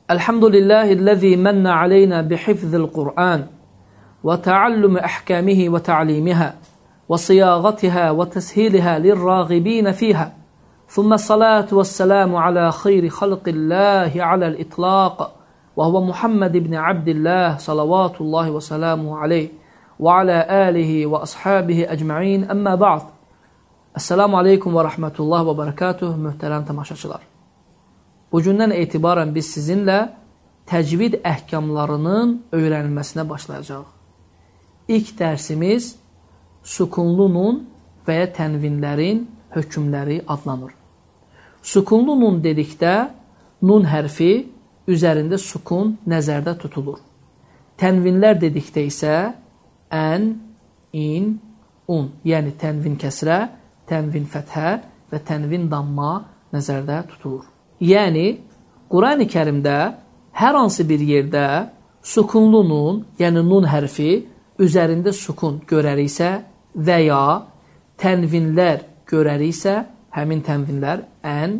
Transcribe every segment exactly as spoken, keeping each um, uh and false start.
الحمد لله الذي من علينا بحفظ القرآن وتعلم أحكامه وتعليمها وصياغتها وتسهيلها للراغبين فيها ثم الصلاة والسلام على خير خلق الله على الإطلاق وهو محمد بن عبد الله صلوات الله وسلامه عليه وعلى آله وأصحابه أجمعين أما بعد Esselamu Aleyküm və Rəhmətullah və Bərəkatuh, mühtərəm tamaşaçılar. Bugündən etibarən biz sizinlə təcvid əhkamlarının öyrənilməsinə başlayacaq. İlk dərsimiz sukunlu nun və ya tənvinlərin hökmləri adlanır. Sukunlu nun dedikdə nun hərfi üzərində sukun nəzərdə tutulur. Tənvinlər dedikdə isə ən, in, un, yəni tənvin kəsrə, tənvin fəthə və tənvin damma nəzərdə tutulur. Yəni, Qurani Kərimdə hər hansı bir yerdə sukunlu nun, yəni nun hərfi üzərində sukun görəriksə və ya tənvinlər görəriksə, həmin tənvinlər ən,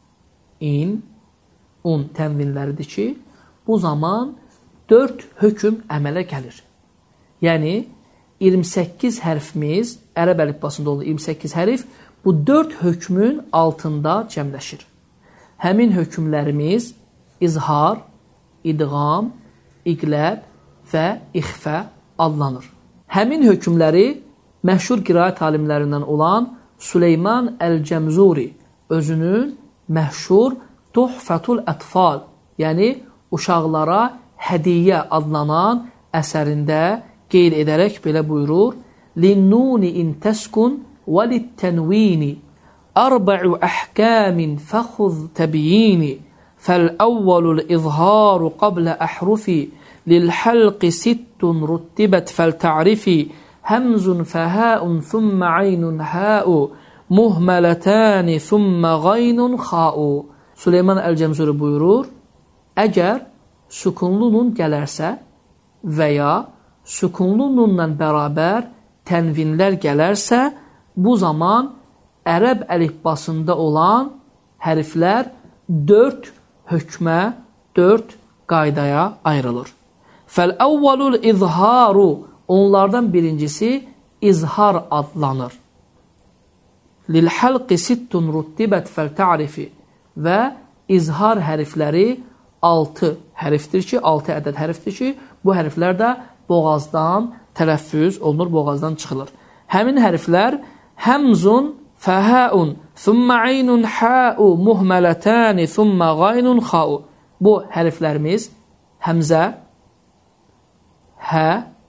in, un tənvinləridir ki, bu zaman dörd hökm əmələ gəlir. Yəni, iyirmi səkkiz hərfimiz, ərəb əlifbasında olan iyirmi səkkiz hərf, bu dörd hökmün altında cəmləşir. Həmin hökmlərimiz izhar, idğam, iqləb və ixfə adlanır. Həmin hökmləri məşhur qiraət alimlərindən olan Süleyman Əl-Cəmzuri özünün məşhur Tuhfatul Ətfal, yəni uşaqlara hədiyyə adlanan əsərində qeyd edərək belə buyurur: "Linnuni in taskun və littənvini arba'u ahkamin fakhudh tabyini fal-awwalul izharu qabla ahrufi lil-halqi sittun ruttibat fal-ta'rifi hamzun faha'un thumma 'aynun ha'u muhmalatan thumma ghaynun kha'u." Süleyman Əl-Cəmzuri buyurur: "Əgər sukunlu nun gələrsə və ya sukunlu nunla bərabər tənvinlər gələrsə, bu zaman ərəb əlifbasında olan hərflər dörd hökmə, dörd qaydaya ayrılır. Fəl-əvvəlul izharu, onlardan birincisi izhar adlanır. Lil-halqi sittun ruttibət fəl-ta'rifi və izhar hərfləri altı hərfdir ki, altı ədəd hərfdir ki, bu hərflər də boğazdan tələffüz olunur, boğazdan çıxılır. Həmin hərflər həmzun, fəhəun, thumma aynun ha'u, muhmələtəni, thumma qaynun xa'u. Bu hərflərimiz həmzə, hə,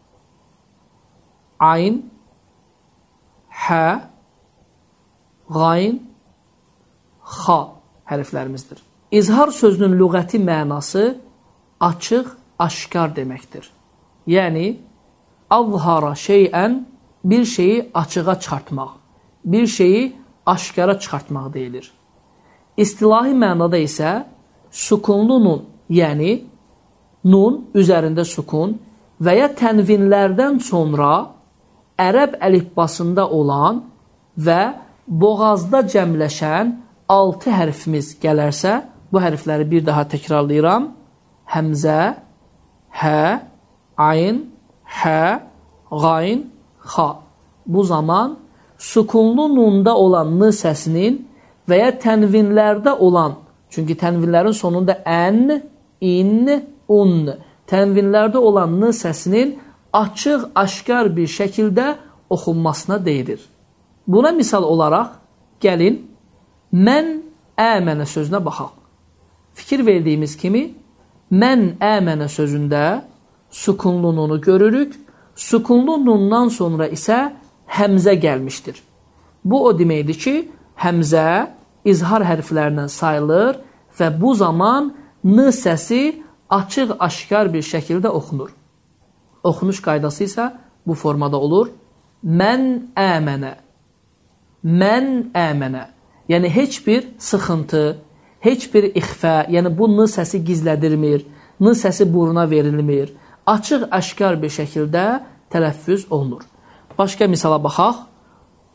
ayn, hə, qayn, xa hərflərimizdir. İzhar sözünün lüğəti mənası açıq, aşkar deməkdir. Yəni, azhara şeyən bir şeyi açığa çıxartmaq, bir şeyi aşkara çıxartmaq deyilir. İstilahi mənada isə sukunlu nun, yəni nun üzərində sukun və ya tənvinlərdən sonra ərəb əlifbasında olan və boğazda cəmləşən altı hərfimiz gələrsə, bu hərfləri bir daha təkrarlayıram. Həmzə, hə, ayn, hə, qayn, xa. Bu zaman sukunlu nunda olan n səsinin və ya tənvinlərdə olan, çünki tənvinlərin sonunda ən, in, un, tənvinlərdə olan n səsinin açıq, aşkar bir şəkildə oxunmasına deyilir. Buna misal olaraq, gəlin, mən əmənə sözünə baxaq. Fikir verdiyimiz kimi, mən əmənə sözündə sukunlu nunu görürük, sukunlu nundan sonra isə həmzə gəlmişdir. Bu o deməkdir ki, həmzə izhar hərflərindən sayılır və bu zaman n səsi açıq, aşkar bir şəkildə oxunur. Oxunuş qaydası isə bu formada olur. Mən əmənə, mən əmənə. Yəni, heç bir sıxıntı, heç bir ixfə, yəni bu n səsi gizlədirmir, n səsi buruna verilmir, açıq, aşkar bir şəkildə tələffüz olunur. Başqa misala baxaq.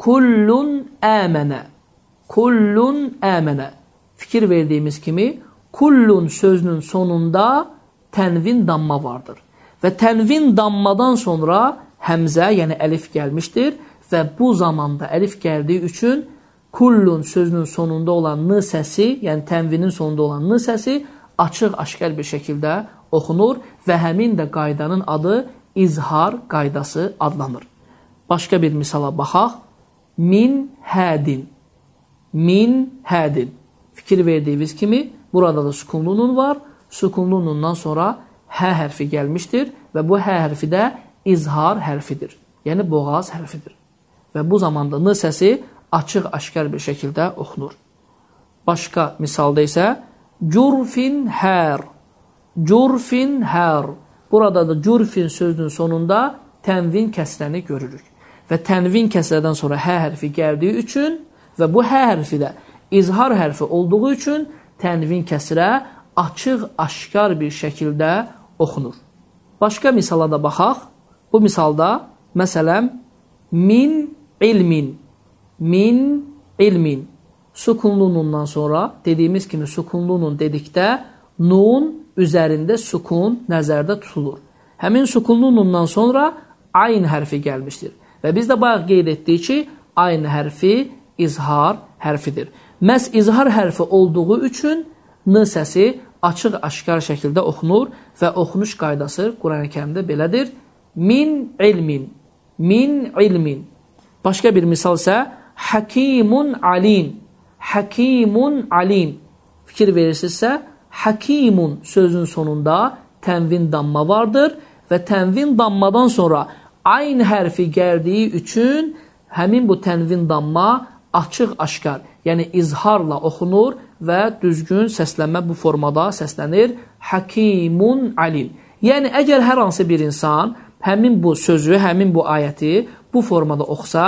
Kullun əmənə, kullun əmənə. Fikir verdiyimiz kimi, kullun sözünün sonunda tənvin damma vardır. Və tənvin dammadan sonra həmzə, yəni əlif gəlmişdir və bu zamanda əlif gəldiyi üçün kullun sözünün sonunda olan n səsi, yəni tənvinin sonunda olan n səsi açıq, aşkar bir şəkildə oxunur və həmin də qaydanın adı izhar qaydası adlanır. Başqa bir misala baxaq. Min hədin. Min hədin. Fikir verdiyiniz kimi burada da sukunlu nun var. Sukunlu nundan sonra hə hərfi gəlmişdir və bu hə hərfi də izhar hərfidir. Yəni boğaz hərfidir. Və bu zamanda n səsi açıq, aşkar bir şəkildə oxunur. Başqa misalda isə curfin hər. Curfin hər. Burada da curfin sözünün sonunda tənvin kəsrəni görürük. Və tənvin kəsrədən sonra hə hərfi gəldiyi üçün və bu hə hərfi də izhar hərfi olduğu üçün tənvin kəsrə açıq, aşkar bir şəkildə oxunur. Başqa misala da baxaq. Bu misalda, məsələn, min ilmin. Min ilmin. Sukunlu nundan sonra, dediyimiz kimi sukunlu nun dedikdə, nun üzərində sukun nəzərdə tutulur. Həmin sukunlu nundan sonra ayn hərfi gəlmişdir. Və biz də bayaq qeyd etdik ki, ayn hərfi izhar hərfidir. Məhz izhar hərfi olduğu üçün n səsi açıq, aşkar şəkildə oxunur və oxunuş qaydası Quran-ı Kərimdə belədir. Min ilmin. Min ilmin. Başqa bir misal isə hakimun alim. Hakimun alim. Fikir verirsinizsə, hakimun sözün sonunda tənvin damma vardır və tənvin dammadan sonra ayn hərfi gəldiyi üçün həmin bu tənvin damma açıq, aşkar, yəni izharla oxunur və düzgün səslənmə bu formada səslənir. Hakimun alim. Yəni, əgər hər hansı bir insan həmin bu sözü, həmin bu ayəti bu formada oxusa,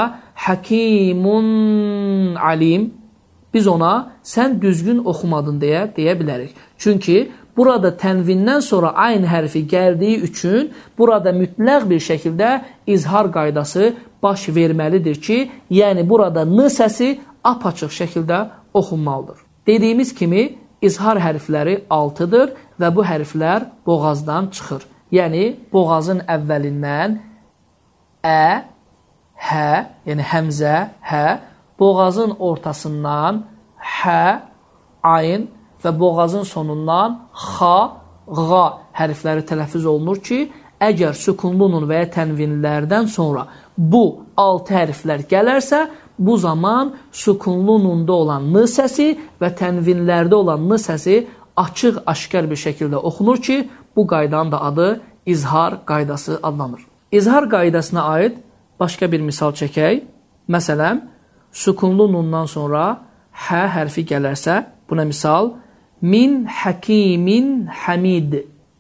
hakimun alim, biz ona sən düzgün oxumadın deyə deyə bilərik. Çünki burada tənvindən sonra ayn hərfi gəldiyi üçün burada mütləq bir şəkildə izhar qaydası baş verməlidir ki, yəni burada n səsi apaçıq şəkildə oxunmalıdır. Dediyimiz kimi izhar hərfləri altıdır və bu hərflər boğazdan çıxır. Yəni boğazın əvvəlindən ə, hə, yəni həmzə, hə, boğazın ortasından hə, ayn və boğazın sonundan xa, ğa hərfləri tələffüz olunur ki, əgər sukunlu nun və ya tənvinlərdən sonra bu altı hərflər gələrsə, bu zaman sukunlu nunda olan n səsi və tənvinlərdə olan n səsi açıq, aşkar bir şəkildə oxunur ki, bu qaydanın da adı izhar qaydası adlanır. İzhar qaydasına aid başqa bir misal çəkək. Məsələn, sukunlu nundan sonra hə hərfi gələrsə, buna misal, min hakimin hamid.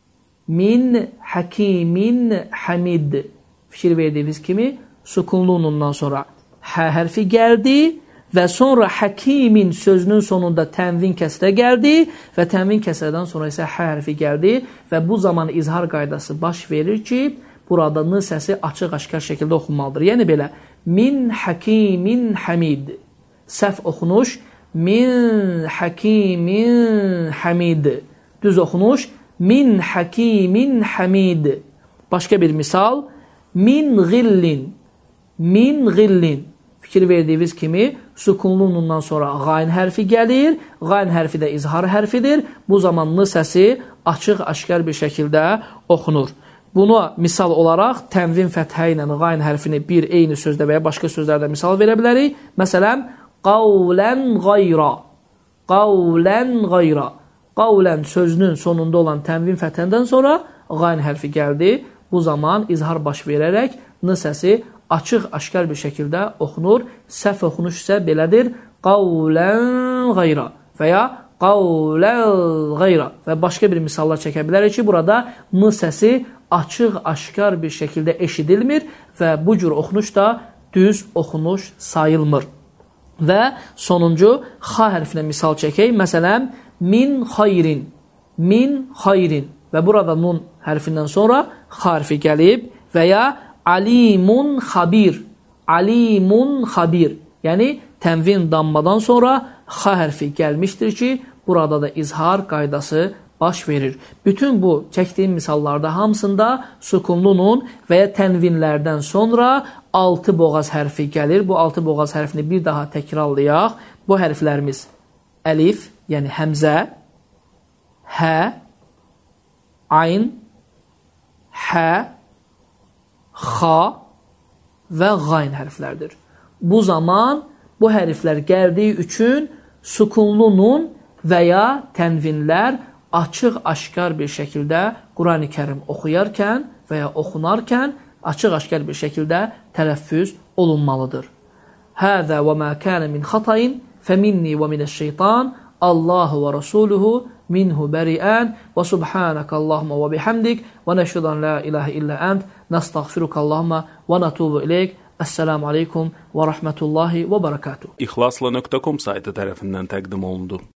Min hakimin hamid. Fikir verdiyiniz kimi, sukunlu nundan sonra hə hərfi gəldi və sonra hakimin sözünün sonunda tənvin kəsrə gəldi və tənvin kəsrədən sonra isə hə hərfi gəldi və bu zaman izhar qaydası baş verir ki, burada n səsi açıq, aşkar şəkildə oxunmalıdır. Yəni belə, min hakimin hamid. Səhv oxunuş, min hakimin hamid. Düz oxunuş, min hakimin hamid. Başqa bir misal, min ğillin. Min ğillin. Fikir verdiyiniz kimi, sukunlu nundan sonra qayn hərfi gəlir. Qayn hərfi də izhar hərfidir. Bu zaman n səsi açıq, aşkar bir şəkildə oxunur. Buna misal olaraq tənvin fəthə ilə qayn hərfini bir eyni sözdə və ya başqa sözlərdə misal verə bilərik. Məsələn, qavlən qayra. Qavlən qayra. Qavlən sözünün sonunda olan tənvin fəthəndən sonra qayn hərfi gəldi. Bu zaman izhar baş verərək n səsi açıq, aşkar bir şəkildə oxunur. Səhv oxunuş isə belədir. Qavlən qayra və ya qavlən qayra və başqa bir misallar çəkə bilərik ki, burada n səsi açıq, aşkar bir şəkildə eşidilmir və bu cür oxunuş da düz oxunuş sayılmır. Və sonuncu xa hərfinə misal çəkək. Məsələn, min xayrin. Min xayrin və burada nun hərfindən sonra xa hərfi gəlib və ya alimun xabir. Alimun xabir. Yəni, tənvin dammadan sonra xa hərfi gəlmişdir ki, burada da izhar qaydası baş verir. Bütün bu çəkdiyim misallarda hamısında sukunlu nun və ya tənvinlərdən sonra altı boğaz hərfi gəlir. Bu altı boğaz hərfini bir daha təkrarlayaq. Bu hərflərimiz əlif, yəni həmzə, hə, ayn, hə, xa və qayn hərflərdir. Bu zaman bu hərflər gəldiyi üçün sukunlu nun və ya tənvinlər açıq-aşkar bir şəkildə Qurani Kərim oxuyarkən və ya oxunarkən açıq-aşkar bir şəkildə tələffüz olunmalıdır. Həzə və mə kənə min xatayin fəminni və minəş-şeytan Allahu və rasuluhu minhu bəriən və subhanəkə Allahumma və bihamdik və nəşhədən la ilahə illə ənt nəstəğfiruka Allahumma və nətubu ileyk. Esselamu aleykum və rəhmətullahi və barakatuhu. İxlasla nöqtə com saytı tərəfindən təqdim olundu.